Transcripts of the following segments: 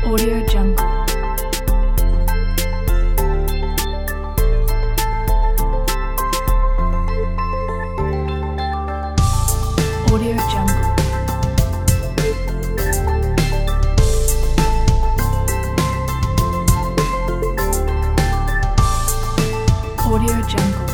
Audio Jungle. Audio Jungle. Audio Jungle.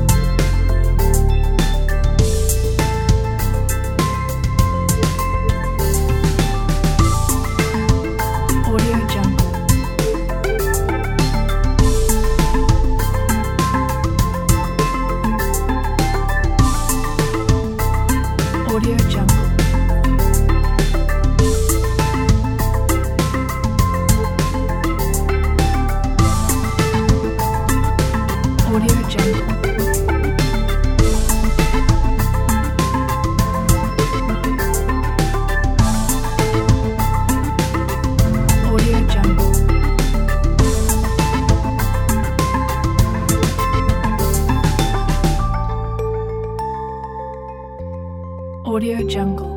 Audio Jungle. Audio Jungle. Audio Jungle. Audio Jungle. Audio Jungle.